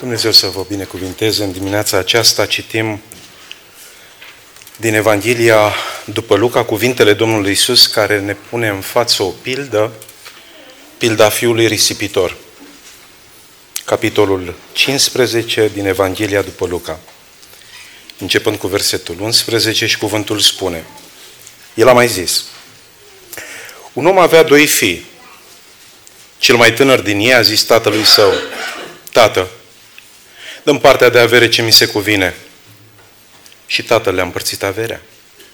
Dumnezeu să vă binecuvinteze. În dimineața aceasta citim din Evanghelia după Luca cuvintele Domnului Iisus care ne pune în față o pildă, pilda fiului risipitor. Capitolul 15 din Evanghelia după Luca. Începând cu versetul 11 și cuvântul spune: El a mai zis: un om avea doi fii. Cel mai tânăr din ei a zis tatălui său: Tată, dă-mi partea de avere ce mi se cuvine. Și tatăl le-a împărțit averea.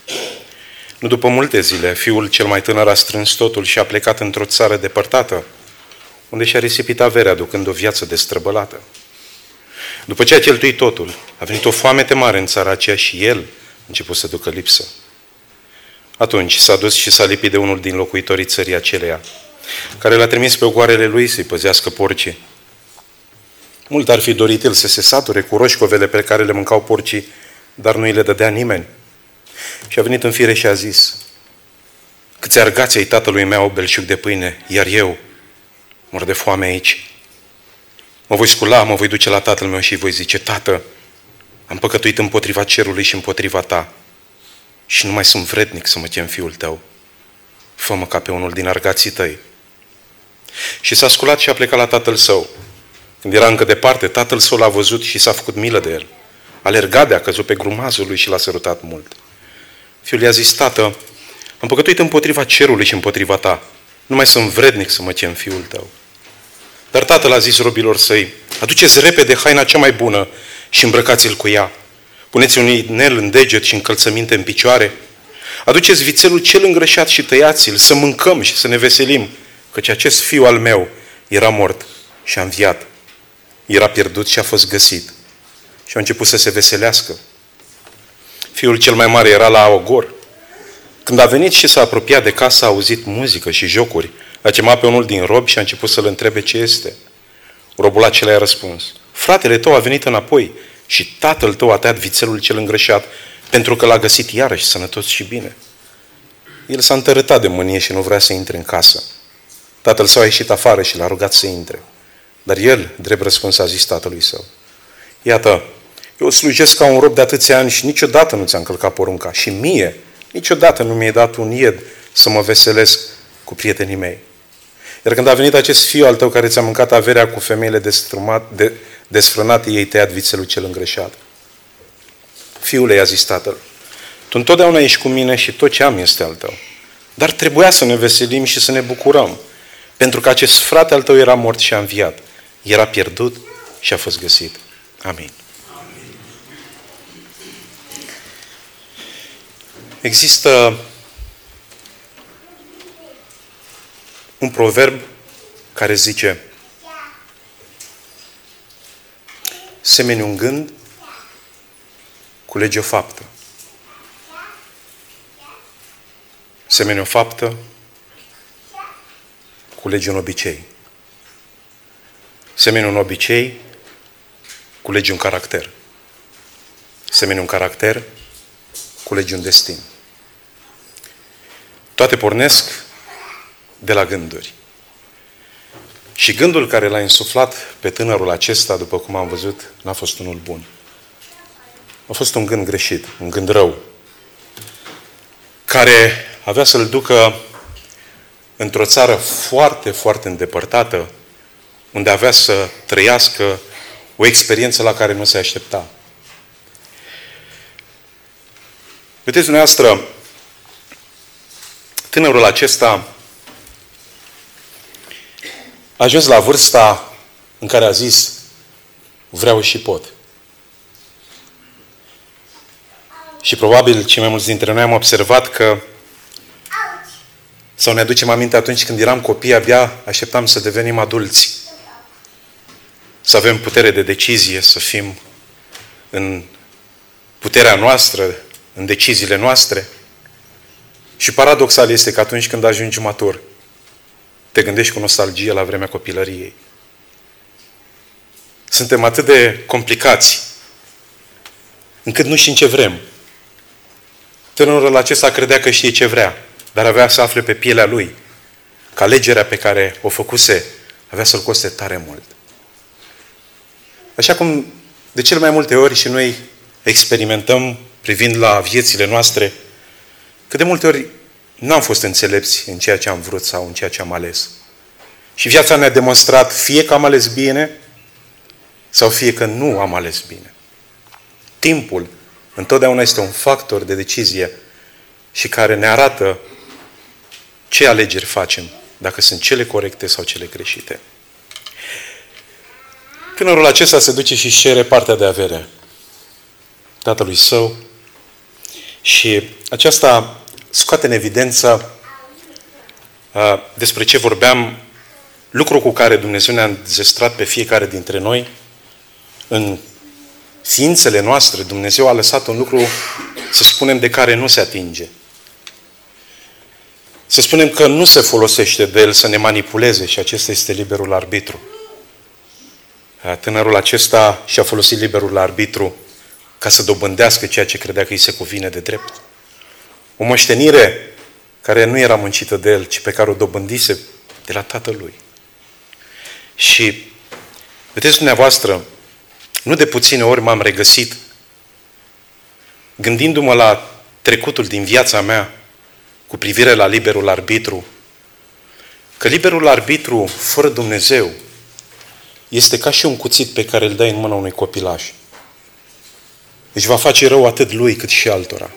Nu după multe zile, fiul cel mai tânăr a strâns totul și a plecat într-o țară depărtată, unde și-a risipit averea, ducând o viață destrăbălată. După ce a cheltuit totul, a venit o foamete mare în țara aceea și el a început să ducă lipsă. Atunci s-a dus și s-a lipit de unul din locuitorii țării aceleia, care l-a trimis pe ogoarele lui să-i păzească porcii. Mult ar fi dorit el să se sature cu roșcovele pe care le mâncau porcii, dar nu îi le dădea nimeni. Și a venit în fire și a zis: câți argați ai tatălui meu au belșug de pâine, iar eu mor de foame aici. Mă voi scula, mă voi duce la tatăl meu și îi voi zice: Tată, am păcătuit împotriva cerului și împotriva ta și nu mai sunt vrednic să mă chem fiul tău. Fă-mă ca pe unul din argații tăi. Și s-a sculat și a plecat la tatăl său. Când era încă departe, tatăl său l-a văzut și s-a făcut milă de el. A alergat, a căzut pe grumazul lui și l-a sărutat mult. Fiul i-a zis: Tată, am păcătuit împotriva cerului și împotriva ta. Nu mai sunt vrednic să mă chem fiul tău. Dar tatăl a zis robilor săi: aduceți repede haina cea mai bună și îmbrăcați-l cu ea. Puneți un inel în deget și încălțăminte în picioare. Aduceți vițelul cel îngrășat și tăiați-l, să mâncăm și să ne veselim, căci acest fiu al meu era mort și a înviat. Era pierdut și a fost găsit. Și a început să se veselească. Fiul cel mai mare era la ogor. Când a venit și s-a apropiat de casă, a auzit muzică și jocuri. A chemat pe unul din robi și a început să-l întrebe ce este. Robul acela i-a răspuns: fratele tău a venit înapoi și tatăl tău a tăiat vițelul cel îngrășat, pentru că l-a găsit iarăși sănătos și bine. El s-a întărâtat de mânie și nu vrea să intre în casă. Tatăl său a ieșit afară și l-a rugat să intre. Dar el, drept răspuns, a zis tatălui său: iată, eu slujesc ca un rob de atâția ani și niciodată nu ți-am călcat porunca și mie niciodată nu mi-ai dat un ied să mă veselesc cu prietenii mei. Iar când a venit acest fiu al tău care ți-a mâncat averea cu femeile desfrânate, ei tăiat vițelul cel îngrășat. Fiule, i-a zis tatăl, tu întotdeauna ești cu mine și tot ce am este al tău. Dar trebuia să ne veselim și să ne bucurăm, pentru că acest frate al tău era mort și a înviat. Era pierdut și a fost găsit. Amin. Există un proverb care zice: semeni un gând, culegi o faptă. Semeni o faptă, culegi un obicei. Semeni un obicei, culegi un caracter. Semeni un caracter, culegi un destin. Toate pornesc de la gânduri. Și gândul care l-a insuflat pe tânărul acesta, după cum am văzut, n-a fost unul bun. A fost un gând greșit, un gând rău, care avea să-l ducă într-o țară foarte, foarte îndepărtată, unde avea să trăiască o experiență la care nu se aștepta. Vedeți dumneavoastră, tânărul acesta a ajuns la vârsta în care a zis: vreau și pot. Și probabil cei mai mulți dintre noi am observat că, sau ne aducem aminte atunci când eram copii, abia așteptam să devenim adulți. Să avem putere de decizie, să fim în puterea noastră, în deciziile noastre. Și paradoxal este că atunci când ajungi matur, te gândești cu nostalgie la vremea copilăriei. Suntem atât de complicați, încât nu știm ce vrem. Tânărul acesta credea că știe ce vrea, dar avea să afle pe pielea lui că alegerea pe care o făcuse avea să-l coste tare mult. Așa cum de cele mai multe ori și noi experimentăm privind la viețile noastre, că de multe ori n-am fost înțelepți în ceea ce am vrut sau în ceea ce am ales. Și viața ne-a demonstrat fie că am ales bine sau fie că nu am ales bine. Timpul întotdeauna este un factor de decizie și care ne arată ce alegeri facem, dacă sunt cele corecte sau cele greșite. Tânărul acesta se duce și cere partea de avere tatălui său și aceasta scoate în evidență despre ce vorbeam, lucru cu care Dumnezeu ne-a înzestrat pe fiecare dintre noi. În ființele noastre, Dumnezeu a lăsat un lucru, să spunem, de care nu se atinge. Să spunem că nu se folosește de el să ne manipuleze și acesta este liberul arbitru. Tânărul acesta și-a folosit liberul arbitru ca să dobândească ceea ce credea că îi se cuvine de drept. O moștenire care nu era muncită de el, ci pe care o dobândise de la tatălui. Și, vedeți dumneavoastră, nu de puține ori m-am regăsit gândindu-mă la trecutul din viața mea cu privire la liberul arbitru, că liberul arbitru fără Dumnezeu este ca și un cuțit pe care îl dai în mâna unui copilaș. Deci va face rău atât lui cât și altora.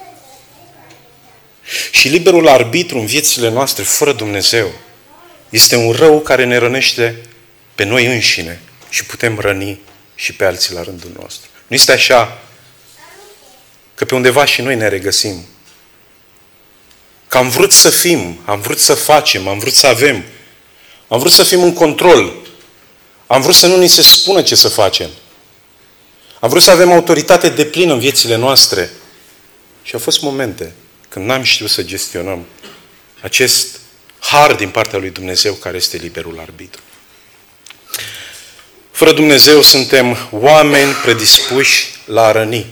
Și liberul arbitru în viețile noastre fără Dumnezeu este un rău care ne rănește pe noi înșine și putem răni și pe alții la rândul nostru. Nu este așa că pe undeva și noi ne regăsim. Că am vrut să fim, am vrut să facem, am vrut să avem, am vrut să fim în control, am vrut să nu ni se spună ce să facem. Am vrut să avem autoritate deplină în viețile noastre. Și au fost momente când n-am știut să gestionăm acest har din partea lui Dumnezeu care este liberul arbitru. Fără Dumnezeu suntem oameni predispuși la a răni.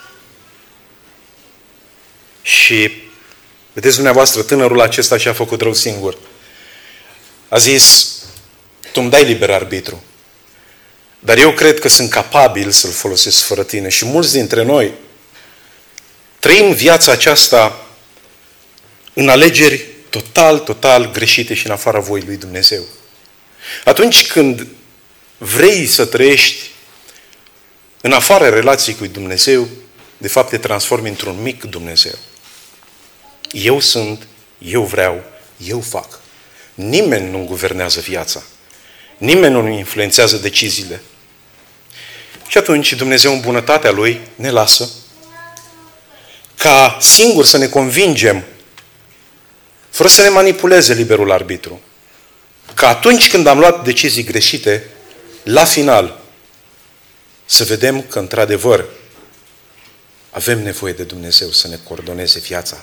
Și vedeți dumneavoastră, tânărul acesta și-a făcut rău singur. A zis, tu îmi dai liber arbitru, dar eu cred că sunt capabil să-l folosesc fără tine. Și mulți dintre noi trăim viața aceasta în alegeri total greșite și în afara voii lui Dumnezeu. Atunci când vrei să trăiești în afara relației cu Dumnezeu, de fapt te transformi într-un mic Dumnezeu. Eu sunt, eu vreau, eu fac. Nimeni nu guvernează viața. Nimeni nu influențează deciziile. Și atunci Dumnezeu în bunătatea Lui ne lasă ca singur să ne convingem, fără să ne manipuleze liberul arbitru, că atunci când am luat decizii greșite, la final, să vedem că într-adevăr avem nevoie de Dumnezeu să ne coordoneze viața.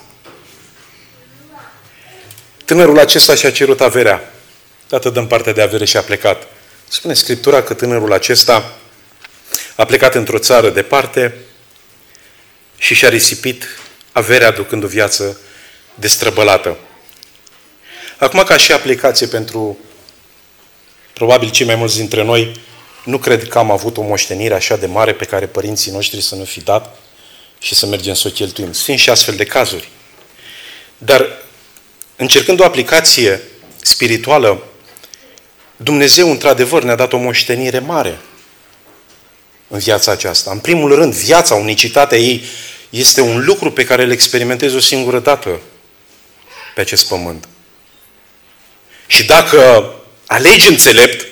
Tânărul acesta și-a cerut averea. Tată, dă-mi partea de avere și a plecat. Spune Scriptura că tânărul acesta a plecat într-o țară departe și și-a risipit averea ducând o viață destrăbălată. Acum, ca și aplicație pentru probabil cei mai mulți dintre noi, nu cred că am avut o moștenire așa de mare pe care părinții noștri să nu fi dat și să mergem să o cheltuim. Sunt și astfel de cazuri. Dar încercând o aplicație spirituală, Dumnezeu într-adevăr ne-a dat o moștenire mare în viața aceasta. În primul rând, viața, unicitatea ei, este un lucru pe care îl experimentezi o singură dată pe acest pământ. Și dacă alegi înțelept,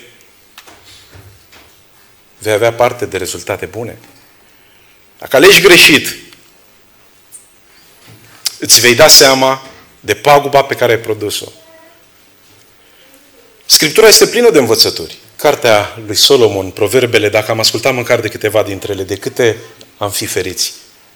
vei avea parte de rezultate bune. Dacă alegi greșit, îți vei da seama de paguba pe care ai produs-o. Scriptura este plină de învățături. Cartea lui Solomon, Proverbele, dacă am ascultat măcar de câteva dintre ele, de câte am fi feriți.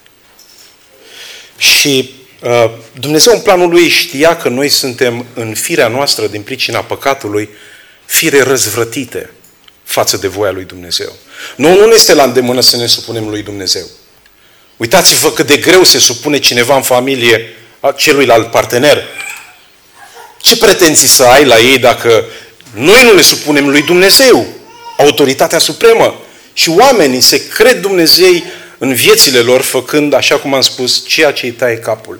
Și Dumnezeu în planul Lui știa că noi suntem în firea noastră, din pricina păcatului, fire răzvrătite față de voia lui Dumnezeu. Nu ne este la îndemână să ne supunem lui Dumnezeu. Uitați-vă cât de greu se supune cineva în familie celuilalt partener. Ce pretenții să ai la ei dacă noi nu ne supunem lui Dumnezeu, autoritatea supremă? Și oamenii se cred Dumnezei în viețile lor, făcând, așa cum am spus, ceea ce îi taie capul.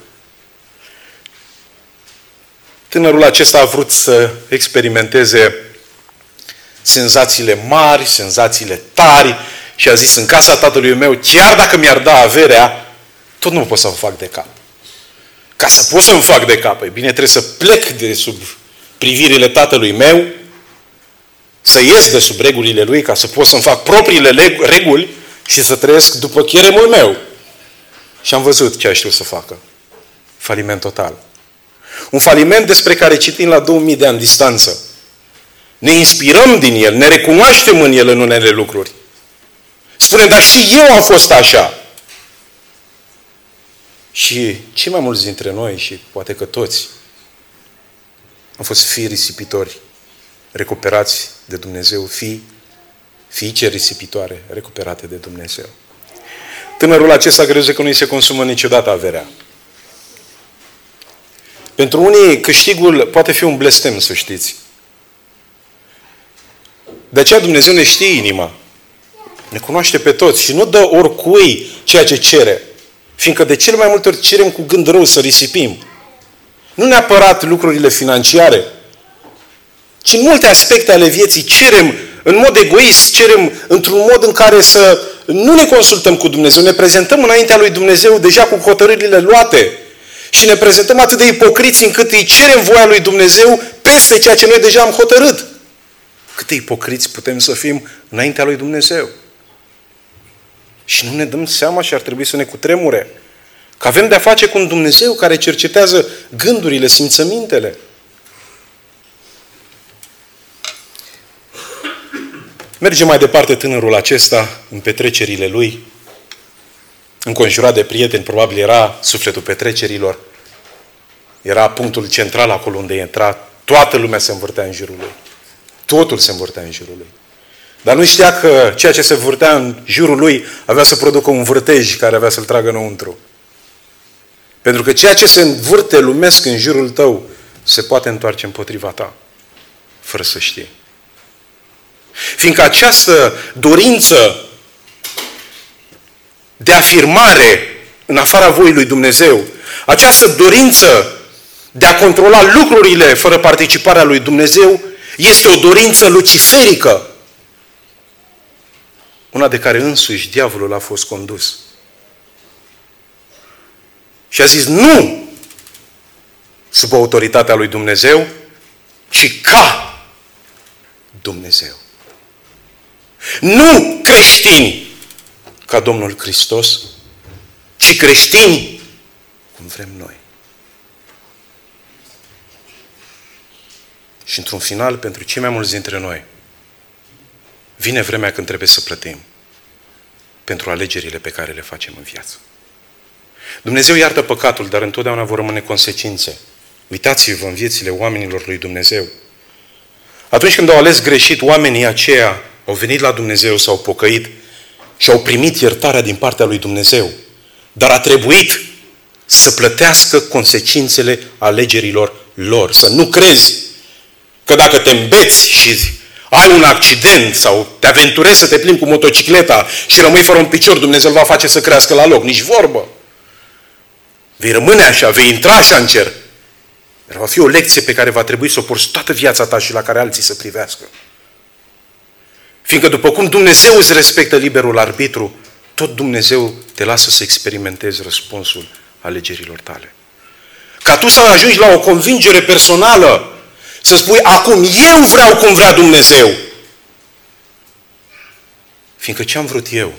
Tânărul acesta a vrut să experimenteze senzațiile mari, senzațiile tari și a zis, în casa tatălui meu, chiar dacă mi-ar da averea, tot nu pot să-mi fac de cap. Ca să pot să-mi fac de cap, e bine, trebuie să plec de sub privirile tatălui meu, să ies de sub regulile lui, ca să pot să-mi fac propriile reguli și să trăiesc după cheremul meu. Și am văzut ce a știut să facă. Faliment total. Un faliment despre care citim la 2000 de ani distanță. Ne inspirăm din el, ne recunoaștem în el în unele lucruri. Spunem, dar și eu am fost așa. Și cei mai mulți dintre noi, și poate că toți, am fost fii risipitori, recuperați de Dumnezeu, fiice risipitoare, recuperate de Dumnezeu. Tânărul acesta crede că nu îi se consumă niciodată averea. Pentru unii, câștigul poate fi un blestem, să știți. De aceea Dumnezeu ne știe inima. Ne cunoaște pe toți și nu dă oricui ceea ce cere. Fiindcă de cele mai multe ori cerem cu gând rău să risipim. Nu neapărat lucrurile financiare, ci în multe aspecte ale vieții cerem în mod egoist, cerem într-un mod în care să nu ne consultăm cu Dumnezeu, ne prezentăm înaintea lui Dumnezeu deja cu hotărârile luate și ne prezentăm atât de ipocriți încât îi cerem voia lui Dumnezeu peste ceea ce noi deja am hotărât. Cât de ipocriți putem să fim înaintea lui Dumnezeu. Și nu ne dăm seama și ar trebui să ne cutremure că avem de-a face cu un Dumnezeu care cercetează gândurile, simțămintele. Merge mai departe tânărul acesta în petrecerile lui, înconjurat de prieteni, probabil era sufletul petrecerilor, era punctul central acolo unde intra, toată lumea se învârtea în jurul lui. Totul se învârtea în jurul lui. Dar nu știa că ceea ce se învârtea în jurul lui avea să producă un vârtej care avea să-l tragă înăuntru. Pentru că ceea ce se învârte lumesc în jurul tău se poate întoarce împotriva ta, fără să știi. Fiindcă această dorință de afirmare în afara voii lui Dumnezeu, această dorință de a controla lucrurile fără participarea lui Dumnezeu, este o dorință luciferică, una de care însuși diavolul a fost condus. Și a zis, nu sub autoritatea lui Dumnezeu, ci ca Dumnezeu. Nu creștini ca Domnul Hristos, ci creștini cum vrem noi. Și într-un final, pentru cei mai mulți dintre noi, vine vremea când trebuie să plătim pentru alegerile pe care le facem în viață. Dumnezeu iartă păcatul, dar întotdeauna vor rămâne consecințe. Uitați-vă în viețile oamenilor lui Dumnezeu. Atunci când au ales greșit, oamenii aceia au venit la Dumnezeu, s-au pocăit și au primit iertarea din partea lui Dumnezeu. Dar a trebuit să plătească consecințele alegerilor lor. Să nu crezi că dacă te îmbeți și ai un accident sau te aventurezi să te plimbi cu motocicleta și rămâi fără un picior, Dumnezeu îl va face să crească la loc. Nici vorbă. Vei rămâne așa, vei intra așa în cer. Dar va fi o lecție pe care va trebui să o porți toată viața ta și la care alții să privească. Fiindcă după cum Dumnezeu îți respectă liberul arbitru, tot Dumnezeu te lasă să experimentezi răspunsul alegerilor tale. Ca tu să ajungi la o convingere personală, să spui, acum eu vreau cum vrea Dumnezeu. Fiindcă ce am vrut eu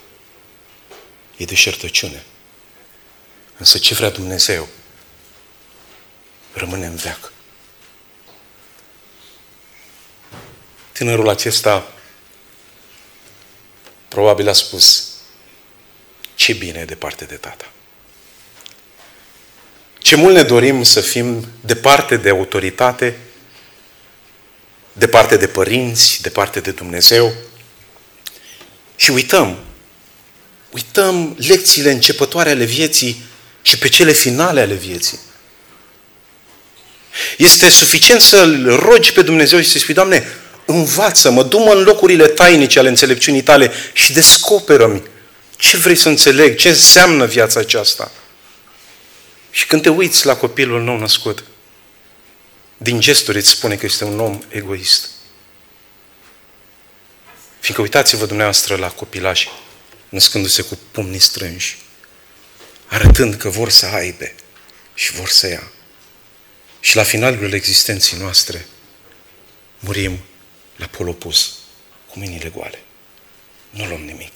e deșertăciune. Însă ce vrea Dumnezeu rămâne în veac. Tânărul acesta probabil a spus, ce bine e departe de tata. Ce mult ne dorim să fim departe de autoritate, departe de părinți, departe de Dumnezeu. Și uităm lecțiile începătoare ale vieții și pe cele finale ale vieții. Este suficient să-L rogi pe Dumnezeu și să-i spui, Doamne, învață-mă, du-mă în locurile tainice ale înțelepciunii tale și descoperă-mi ce vrei să înțeleg, ce înseamnă viața aceasta. Și când te uiți la copilul nou născut, din gesturi îți spune că este un om egoist. Fiindcă uitați-vă dumneavoastră la copilași, născându-se cu pumnii strânși, arătând că vor să aibă și vor să ia. Și la finalul existenței noastre murim la pol opus, cu mâinile goale. Nu luăm nimic.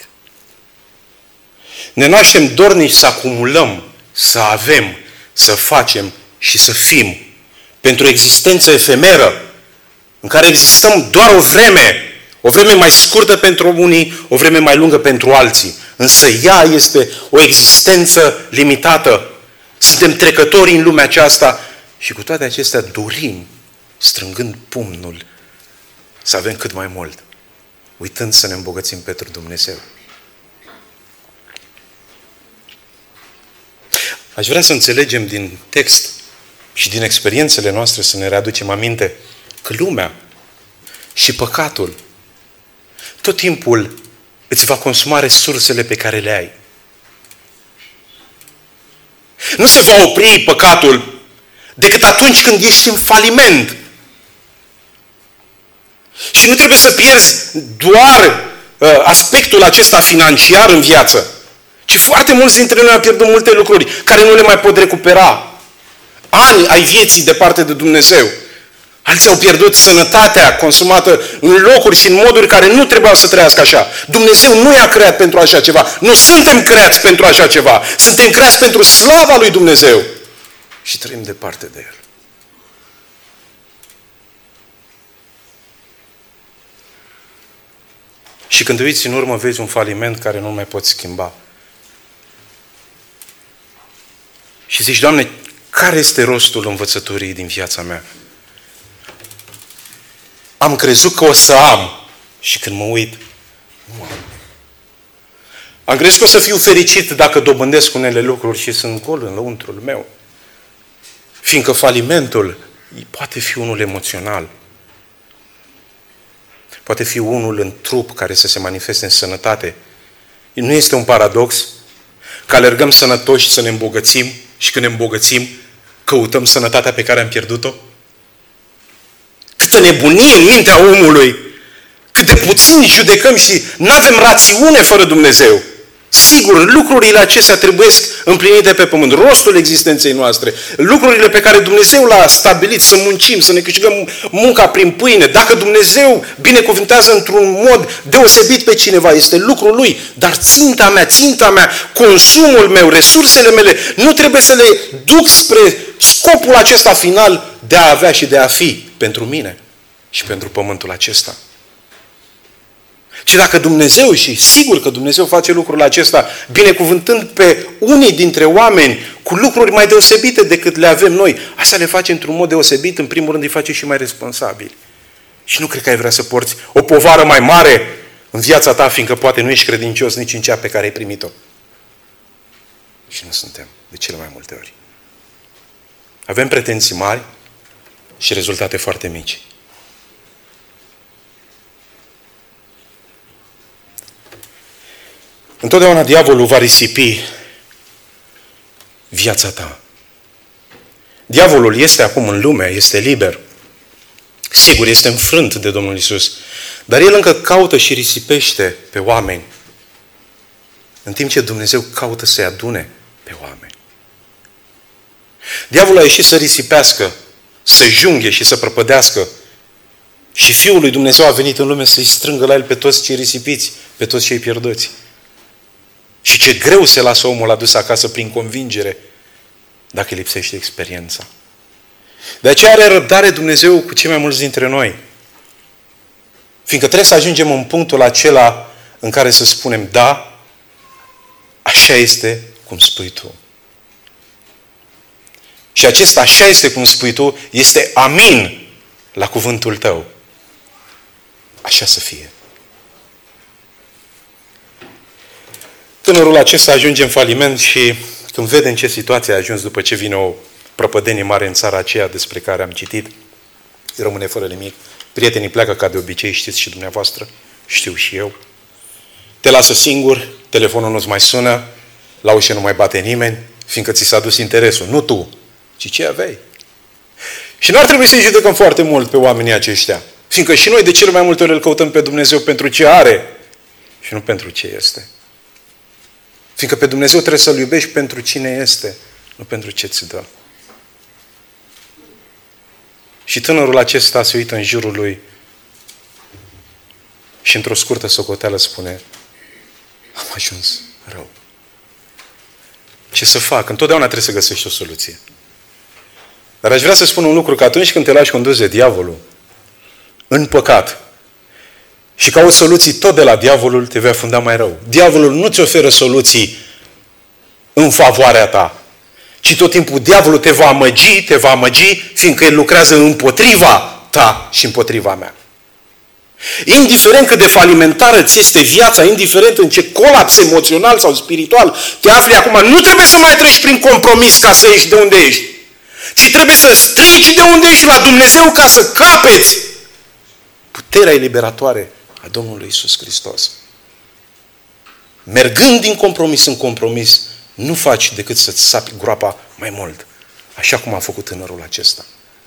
Ne naștem dornici să acumulăm, să avem, să facem și să fim pentru o existență efemeră, în care existăm doar o vreme mai scurtă pentru unii, o vreme mai lungă pentru alții. Însă ea este o existență limitată. Suntem trecători în lumea aceasta și cu toate acestea dorim, strângând pumnul, să avem cât mai mult, uitând să ne îmbogățim pentru Dumnezeu. Aș vrea să înțelegem din text și din experiențele noastre să ne readucem aminte că lumea și păcatul tot timpul îți va consuma resursele pe care le ai. Nu se va opri păcatul decât atunci când ești în faliment. Și nu trebuie să pierzi doar aspectul acesta financiar în viață, ci foarte mulți dintre noi au pierdut multe lucruri care nu le mai pot recupera. Ani ai vieții departe de Dumnezeu. Alții au pierdut sănătatea consumată în locuri și în moduri care nu trebuiau să trăiască așa. Dumnezeu nu i-a creat pentru așa ceva. Nu suntem creați pentru așa ceva. Suntem creați pentru slava lui Dumnezeu. Și trăim departe de El. Și când te uiți în urmă, vezi un faliment care nu mai poți schimba. Și zici, Doamne, care este rostul învățăturii din viața mea? Am crezut că o să am și când mă uit, nu am. Am crezut că o să fiu fericit dacă dobândesc unele lucruri și sunt gol în lăuntrul meu. Fiindcă falimentul poate fi unul emoțional. Poate fi unul în trup care să se manifeste în sănătate. Nu este un paradox că alergăm sănătoși să ne îmbogățim și când ne îmbogățim căutăm sănătatea pe care am pierdut-o? Câtă nebunie în mintea omului! Cât de puțin judecăm și nu avem rațiune fără Dumnezeu! Sigur, lucrurile acestea trebuie împlinite pe pământ, rostul existenței noastre, lucrurile pe care Dumnezeu le-a stabilit, să muncim, să ne câștigăm munca prin pâine. Dacă Dumnezeu binecuvântează într-un mod deosebit pe cineva, este lucrul Lui, dar ținta mea, consumul meu, resursele mele, nu trebuie să le duc spre scopul acesta final de a avea și de a fi pentru mine și pentru pământul acesta. Ci dacă Dumnezeu, și sigur că Dumnezeu face lucrul acesta, binecuvântând pe unii dintre oameni cu lucruri mai deosebite decât le avem noi, asta le face într-un mod deosebit, în primul rând îi face și mai responsabili. Și nu cred că ai vrea să porți o povară mai mare în viața ta, fiindcă poate nu ești credincios nici în cea pe care ai primit-o. Și nu suntem, de cele mai multe ori. Avem pretenții mari și rezultate foarte mici. Întotdeauna diavolul va risipi viața ta. Diavolul este acum în lume, este liber. Sigur, este înfrânt de Domnul Iisus, dar el încă caută și risipește pe oameni, în timp ce Dumnezeu caută să-i adune pe oameni. Diavolul a ieșit să risipească, să junghe și să prăpădească. Și Fiul lui Dumnezeu a venit în lume să-i strângă la el pe toți cei risipiți, pe toți cei pierduți. Și ce greu se lasă omul adus acasă prin convingere dacă îi lipsește experiența. De aceea are răbdare Dumnezeu cu cei mai mulți dintre noi. Fiindcă trebuie să ajungem în punctul acela în care să spunem, da, așa este cum spui tu. Și acesta așa este cum spui tu, este amin la cuvântul tău. Așa să fie. Tânărul acesta ajunge în faliment și când vede în ce situație a ajuns după ce vine o prăpădenie mare în țara aceea despre care am citit, rămâne fără nimic Prietenii pleacă ca de obicei, știți și dumneavoastră, știu și eu. Te lasă singur, telefonul nu-ți mai sună, la ușă nu mai bate nimeni, fiindcă ți s-a dus interesul. Nu tu, ci ce aveai. Și nu ar trebui să-i judecăm foarte mult pe oamenii aceștia. Fiindcă și noi de cele mai multe ori îl căutăm pe Dumnezeu pentru ce are și nu pentru ce este. Fiindcă pe Dumnezeu trebuie să-L iubești pentru cine este, nu pentru ce ți dă. Și tânărul acesta se uită în jurul lui și într-o scurtă socoteală spune: am ajuns rău. Ce să fac? Întotdeauna trebuie să găsești o soluție. Dar aș vrea să spun un lucru, că atunci când te lași condus de diavolul în păcat și cauți soluții tot de la diavolul, te vei afunda mai rău. Diavolul nu ți oferă soluții în favoarea ta, ci tot timpul diavolul te va amăgi, fiindcă el lucrează împotriva ta și împotriva mea. Indiferent cât de falimentară ți este viața, indiferent în ce colaps emoțional sau spiritual te afli acum, nu trebuie să mai treci prin compromis ca să ieși de unde ești, ci trebuie să strigi de unde ești la Dumnezeu ca să capeți puterea eliberatoare a Domnului Iisus Hristos. Mergând din compromis în compromis, nu faci decât să-ți sapi groapa mai mult, așa cum a făcut tânărul acesta.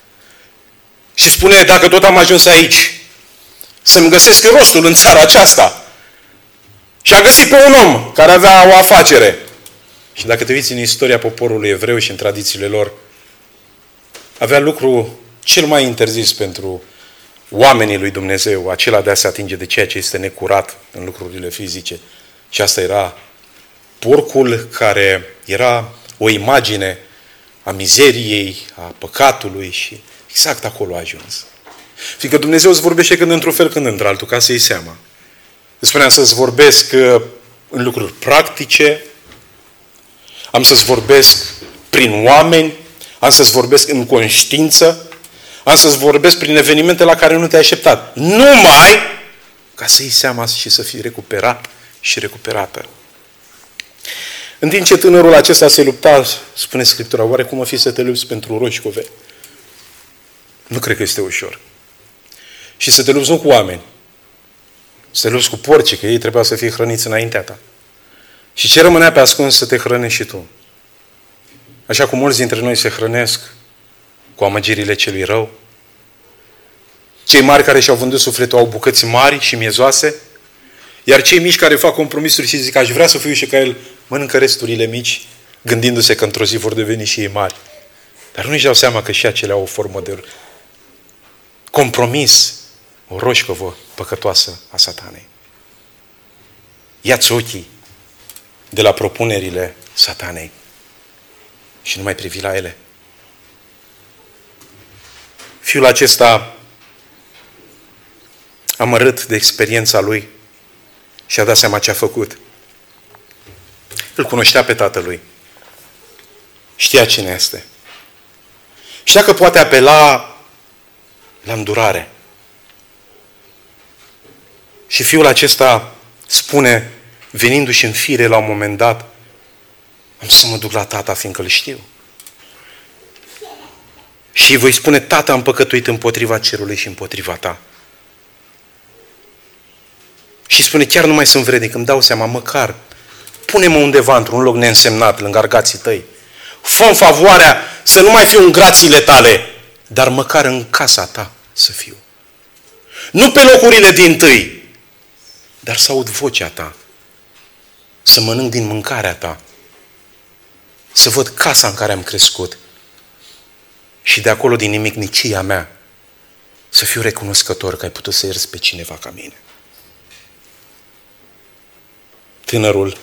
Și spune: dacă tot am ajuns aici, să-mi găsesc rostul în țara aceasta. Și a găsit pe un om care avea o afacere. Și dacă te uiți în istoria poporului evreu și în tradițiile lor, avea lucru cel mai interzis pentru oamenii lui Dumnezeu, acela de a se atinge de ceea ce este necurat în lucrurile fizice. Și asta era porcul, care era o imagine a mizeriei, a păcatului, și exact acolo a ajuns. Fiindcă Dumnezeu îți vorbește când într-un fel, când într-altul, ca să iei seama. Îți spuneam să-ți vorbesc în lucruri practice, am să-ți vorbesc prin oameni, am să-ți vorbesc în conștiință, am să-ți vorbesc prin evenimente la care nu te-ai așteptat. Numai ca să iei seama și să fii recuperat și recuperată. În timp ce tânărul acesta se lupta, spune Scriptura, oare cum o fi să te lupți pentru roșcove? Nu cred că este ușor. Și să te lupți nu cu oameni, să te lupți cu porci, că ei trebuiau să fie hrăniți înaintea ta. Și ce rămânea pe ascuns să te hrănești și tu? Așa cum mulți dintre noi se hrănesc cu amăgirile celui rău. Cei mari care și-au vândut sufletul au bucăți mari și miezoase, iar cei mici care fac compromisuri și zic: aș vrea să fiu și ca el, mănâncă resturile mici, gândindu-se că într-o zi vor deveni și ei mari. Dar nu-și dau seama că și acelea au o formă de compromis, o roșcovă păcătoasă a Satanei. Ia-ți ochii de la propunerile Satanei și nu mai privi la ele. Fiul acesta, amărât de experiența lui, și-a dat seama ce a făcut. Îl cunoștea pe tatălui. Știa cine este. Știa că poate apela la îndurare. Și fiul acesta spune, venindu-și în fire la un moment dat: am să mă duc la tata, fiindcă îl știu. Și îi voi spune: tata, am păcătuit împotriva cerului și împotriva ta. Și spune: chiar nu mai sunt vrednic, îmi dau seama, măcar pune-mă undeva într-un loc neînsemnat, lângă argații tăi. Fă-mi favoarea să nu mai fiu în grațiile tale, dar măcar în casa ta să fiu. Nu pe locurile dintâi, dar să aud vocea ta, să mănânc din mâncarea ta, să văd casa în care am crescut și de acolo, din nimicnicia mea, să fiu recunoscător că ai putut să ierți pe cineva ca mine. Tânărul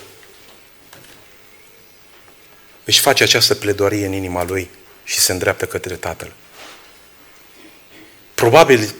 își face această pledoarie în inima lui și se îndreaptă către tatăl. Probabil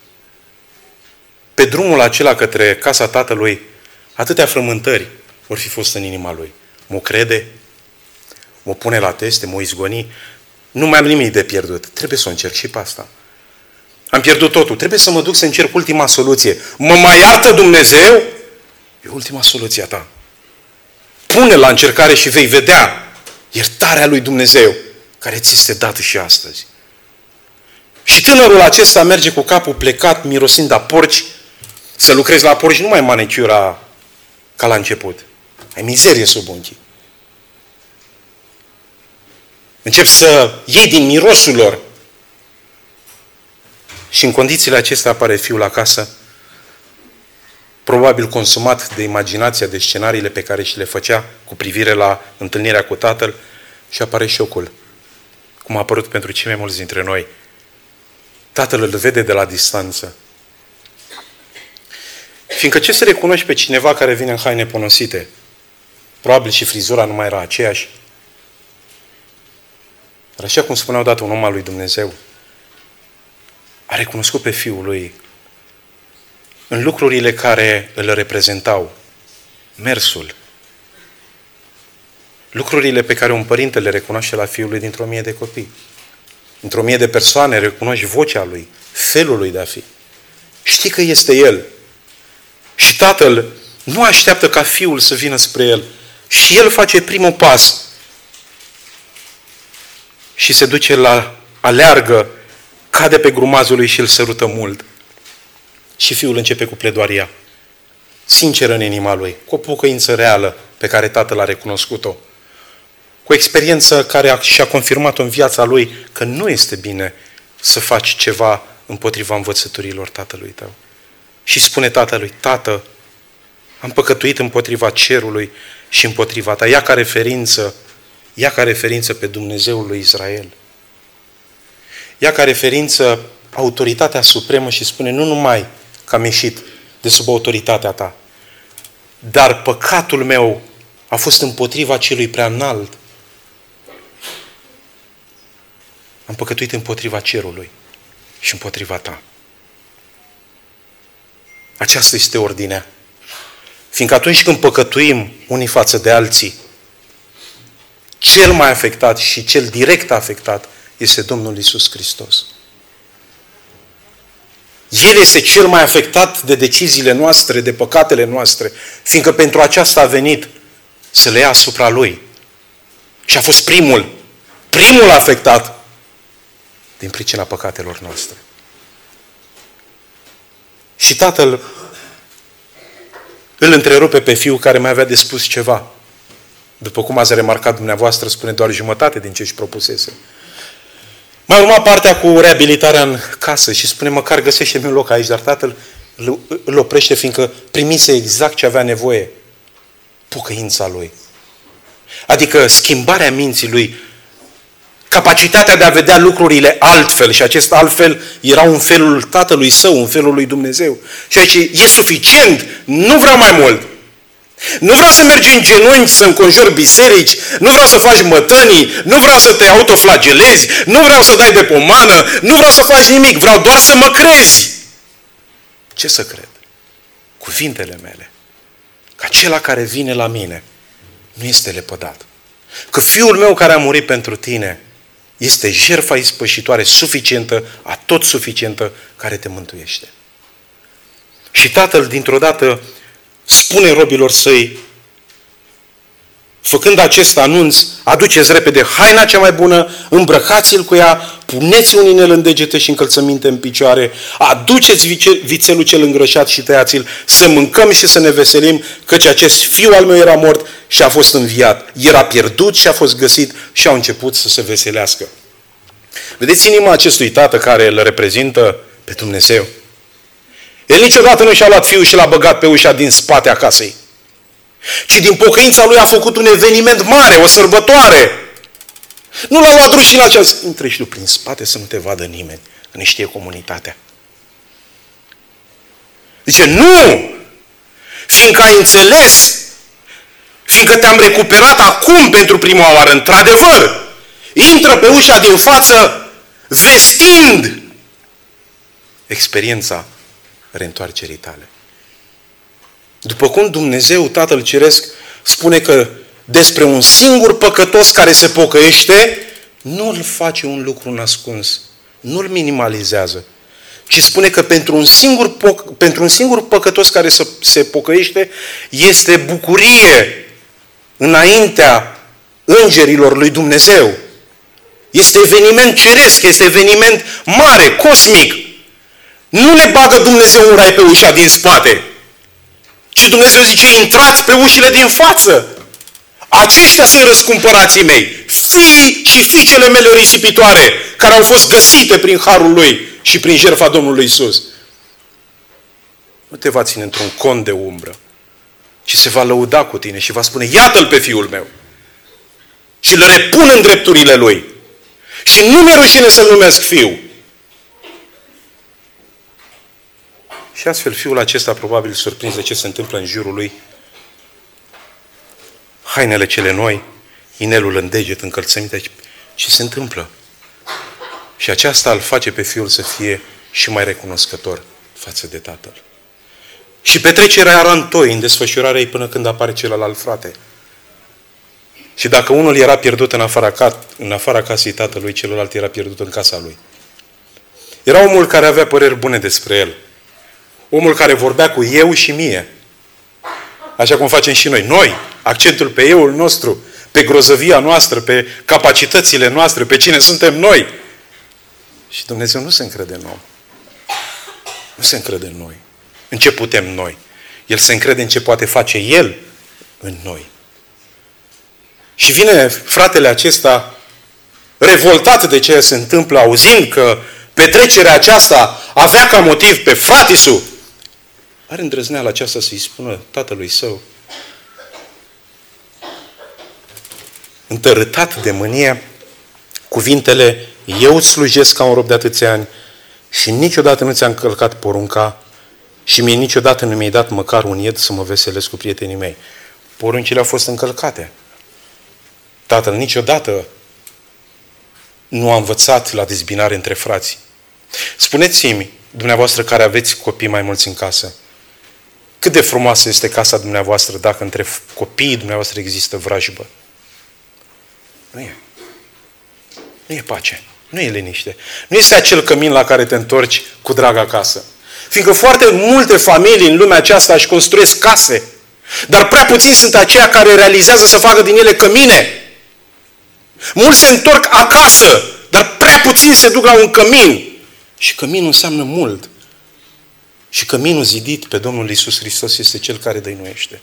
pe drumul acela către casa tatălui, atâtea frământări vor fi fost în inima lui. Mă crede, mă pune la teste, mă izgoni, nu mai am nimic de pierdut. Trebuie să o încerc și pe asta. Am pierdut totul. Trebuie să mă duc să încerc ultima soluție. Mă mai iartă Dumnezeu? E ultima soluție a ta. Pune la încercare și vei vedea iertarea lui Dumnezeu, care ți este dată și astăzi. Și tânărul acesta merge cu capul plecat, mirosind a porci. Să lucrezi la porci nu mai manicura ca la început. Ai mizerie sub unghii. Începi să iei din mirosul lor. Și în condițiile acestea apare fiul acasă, probabil consumat de imaginația, de scenariile pe care și le făcea cu privire la întâlnirea cu tatăl, și apare șocul, cum a apărut pentru cei mai mulți dintre noi. Tatăl îl vede de la distanță. Fiindcă ce să recunoști pe cineva care vine în haine ponosite? Probabil și frizura nu mai era aceeași. Dar așa cum spunea odată un om al lui Dumnezeu, a recunoscut pe Fiul lui în lucrurile care îl reprezentau. Mersul. Lucrurile pe care un părinte le recunoaște la Fiul lui dintr-o mie de copii. Dintr-o mie de persoane recunoști vocea lui, felul lui de a fi. Știi că este El. Și tatăl nu așteaptă ca Fiul să vină spre el. Și el face primul pas. Și se duce aleargă, cade pe grumazul lui și îl sărută mult. Și Fiul începe cu pledoaria, sinceră în inima lui, cu o pocăință reală pe care tatăl a recunoscut-o. Cu o experiență care și-a confirmat-o în viața lui că nu este bine să faci ceva împotriva învățăturilor tatălui tău. Și spune tatălui, Tată, am păcătuit împotriva cerului și împotriva ta. Ia ca referință pe Dumnezeul lui Israel. Ia ca referință autoritatea supremă și spune, nu numai că am ieșit de sub autoritatea ta, dar păcatul meu a fost împotriva celui prea înalt. Am păcătuit împotriva cerului și împotriva ta. Aceasta este ordinea. Fiindcă atunci când păcătuim unii față de alții, cel mai afectat și cel direct afectat este Domnul Iisus Hristos. El este cel mai afectat de deciziile noastre, de păcatele noastre, fiindcă pentru aceasta a venit să le ia asupra Lui. Și a fost primul afectat din pricina păcatelor noastre. Și tatăl îl întrerupe pe fiul care mai avea de spus ceva. După cum ați remarcat dumneavoastră, spune doar jumătate din ce își propusese. Mai urma partea cu reabilitarea în casă și spune, măcar găsește-mi un loc aici, dar tatăl îl oprește, fiindcă primise exact ce avea nevoie. Pocăința lui. Adică schimbarea minții lui, capacitatea de a vedea lucrurile altfel, și acest altfel era un felul tatălui său, un felul lui Dumnezeu. Și aici e suficient, nu vreau mai mult. Nu vreau să mergi în genunchi să înconjori biserici, nu vreau să faci mătănii, nu vreau să te autoflagelezi, nu vreau să dai de pomană, nu vreau să faci nimic, vreau doar să mă crezi. Ce să cred? Cuvintele mele. Că acela care vine la mine nu este lepădat. Că Fiul meu care a murit pentru tine este jertfa ispășitoare suficientă, atot suficientă, care te mântuiește. Și tatăl dintr-o dată spune robilor săi, făcând acest anunț, aduceți repede haina cea mai bună, îmbrăcați-l cu ea, puneți un inel în degete și încălțăminte în picioare, aduceți vițelul cel îngrășat și tăiați-l, să mâncăm și să ne veselim, căci acest fiu al meu era mort și a fost înviat. Era pierdut și a fost găsit și au început să se veselească. Vedeți inima acestui tată care îl reprezintă pe Dumnezeu? El niciodată nu și-a luat fiul și l-a băgat pe ușa din spate a casei. Ci din pocăința lui a făcut un eveniment mare, o sărbătoare. Nu l-a luat rușina aceea. Intră și tu prin spate să nu te vadă nimeni, că ne știe comunitatea. Zice, nu! Fiindcă ai înțeles, fiindcă te-am recuperat acum pentru prima oară, într-adevăr, intră pe ușa din față vestind experiența reîntoarcerii tale. După cum Dumnezeu, Tatăl Ceresc, spune că despre un singur păcătos care se pocăiește, nu îl face un lucru nascuns, nu îl minimalizează, ci spune că pentru un singur păcătos care se pocăiește, este bucurie înaintea îngerilor lui Dumnezeu. Este eveniment ceresc, este eveniment mare, cosmic. Nu ne bagă Dumnezeu un rai pe ușa din spate, ci Dumnezeu zice, intrați pe ușile din față. Aceștia sunt răscumpărații mei, fiii și fiicele mele risipitoare, care au fost găsite prin harul Lui și prin jertfa Domnului Iisus. Nu te va ține într-un cont de umbră, ci se va lăuda cu tine și va spune, iată-l pe fiul meu. Și îl repun în drepturile lui. Și nu mi-e rușine să-l numesc fiu. Și astfel fiul acesta probabil surprins de ce se întâmplă în jurul lui. Hainele cele noi, inelul în deget, încălțăminte. Ce se întâmplă? Și aceasta îl face pe fiul să fie și mai recunoscător față de tatăl. Și petrecerea era întoi în desfășurarea ei până când apare celălalt frate. Și dacă unul era pierdut în afara casei tatălui, celălalt era pierdut în casa lui. Era omul care avea păreri bune despre el. Omul care vorbea cu eu și mie. Așa cum facem și noi. Noi, accentul pe euul nostru, pe grozăvia noastră, pe capacitățile noastre, pe cine suntem noi. Și Dumnezeu nu se încrede în om. Nu se încrede în noi. În ce putem noi. El se încrede în ce poate face El în noi. Și vine fratele acesta revoltat de ce se întâmplă, auzind că petrecerea aceasta avea ca motiv pe fratisul. Are îndrăzneala aceasta să-i spună tatălui său, întărâtat de mânie, cuvintele, eu îți slujesc ca un rob de atâția ani și niciodată nu ți-am încălcat porunca și mie niciodată nu mi-ai dat măcar un ied să mă veselesc cu prietenii mei. Poruncile au fost încălcate. Tatăl niciodată nu a învățat la dezbinare între frați. Spuneți-mi, dumneavoastră care aveți copii mai mulți în casă, cât de frumoasă este casa dumneavoastră dacă între copiii dumneavoastră există vrajbă? Nu e. Nu e pace. Nu e liniște. Nu este acel cămin la care te întorci cu drag acasă. Fiindcă foarte multe familii în lumea aceasta își construiesc case, dar prea puțini sunt aceia care realizează să facă din ele cămine. Mulți se întorc acasă, dar prea puțini se duc la un cămin. Și căminul înseamnă mult. Și căminul zidit pe Domnul Iisus Hristos este Cel care dăinuiește.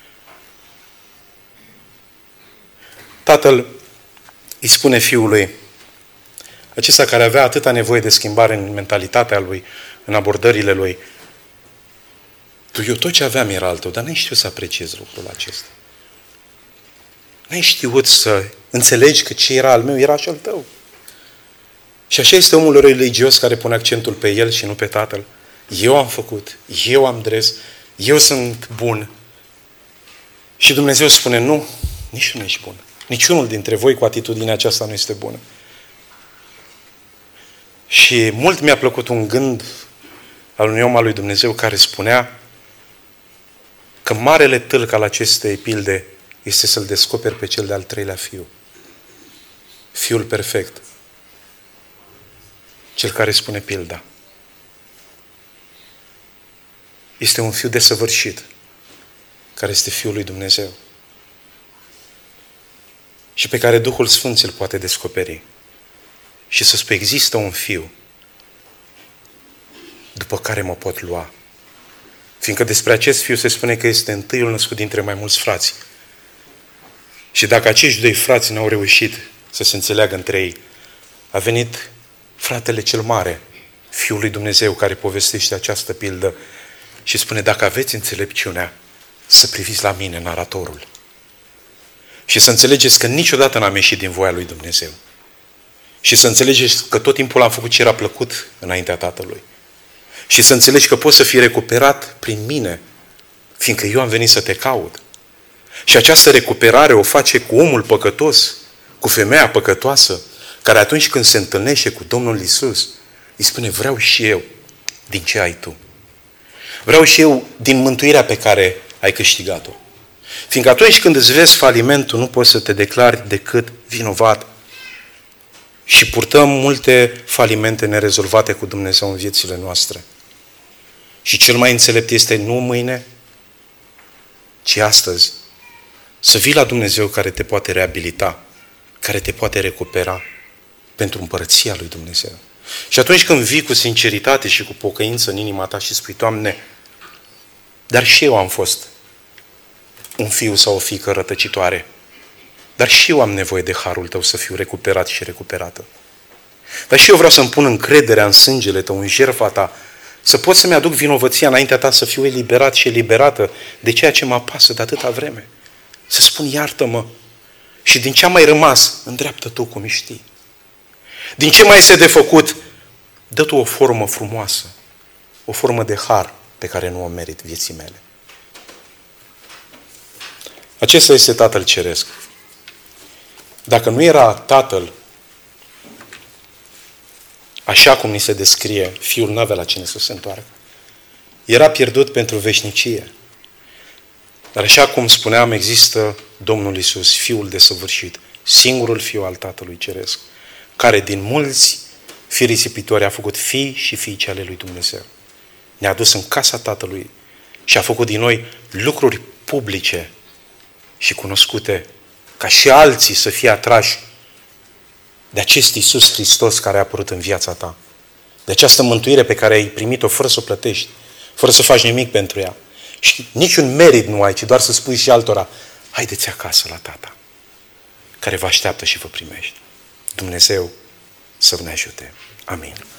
Tatăl îi spune fiului, acesta care avea atâta nevoie de schimbare în mentalitatea lui, în abordările lui, eu tot ce aveam era al tău, dar n-ai știut să apreciezi lucrul acesta. N-ai știut să înțelegi că ce era al meu era și al tău. Și așa este omul religios care pune accentul pe el și nu pe tatăl. Eu am făcut, eu am dres, eu sunt bun. Și Dumnezeu spune, nu, nici tu nu ești bun. Niciunul dintre voi cu atitudinea aceasta nu este bună. Și mult mi-a plăcut un gând al unui om al lui Dumnezeu care spunea că marele tâlc al acestei pilde este să-l descoperi pe cel de-al treilea fiu. Fiul perfect. Cel care spune pilda. Este un fiu desăvârșit, care este Fiul lui Dumnezeu. Și pe care Duhul Sfânt îl poate descoperi. Și să spui, există un fiu după care mă pot lua. Fiindcă despre acest fiu se spune că este întâiul născut dintre mai mulți frați. Și dacă acești doi frați n-au reușit să se înțeleagă între ei, a venit fratele cel mare, Fiul lui Dumnezeu, care povestește această pildă și spune, dacă aveți înțelepciunea, să priviți la mine, naratorul. Și să înțelegeți că niciodată n-am ieșit din voia lui Dumnezeu. Și să înțelegeți că tot timpul am făcut ce era plăcut înaintea Tatălui. Și să înțelegi că poți să fii recuperat prin mine, fiindcă eu am venit să te caut. Și această recuperare o face cu omul păcătos, cu femeia păcătoasă, care atunci când se întâlnește cu Domnul Iisus, îi spune, vreau și eu din ce ai tu. Vreau și eu din mântuirea pe care ai câștigat-o. Fiindcă atunci când îți vezi falimentul, nu poți să te declari decât vinovat. Și purtăm multe falimente nerezolvate cu Dumnezeu în viețile noastre. Și cel mai înțelept este nu mâine, ci astăzi. Să vii la Dumnezeu care te poate reabilita, care te poate recupera. pentru împărăția lui Dumnezeu. Și atunci când vii cu sinceritate și cu pocăință în inima ta și spui, Doamne, dar și eu am fost un fiu sau o fiică rătăcitoare, dar și eu am nevoie de harul tău să fiu recuperat și recuperată. Dar și eu vreau să-mi pun încrederea în sângele tău, în jertfa ta, să pot să-mi aduc vinovăția înaintea ta, să fiu eliberat și eliberată de ceea ce mă apasă de atâta vreme. Să spun, iartă-mă, și din ce a mai rămas, îndreaptă tu cum știi. Din ce mai este de făcut, dă tu o formă frumoasă, o formă de har pe care nu o merit vieții mele. Acesta este Tatăl Ceresc. Dacă nu era Tatăl așa cum ni se descrie, Fiul n-avea la cine să se întoarcă. Era pierdut pentru veșnicie. Dar așa cum spuneam, există Domnul Iisus, Fiul desăvârșit, singurul Fiu al Tatălui Ceresc, care din mulți fii risipitori a făcut fii și fiice ale lui Dumnezeu. Ne-a dus în casa Tatălui și a făcut din noi lucruri publice și cunoscute, ca și alții să fie atrași de acest Iisus Hristos care a apărut în viața ta. De această mântuire pe care ai primit-o fără să o plătești, fără să faci nimic pentru ea. Și niciun merit nu ai, ci doar să spui și altora, haideți acasă la Tata, care vă așteaptă și vă primește. Dumnezeu să ne ajute. Amin.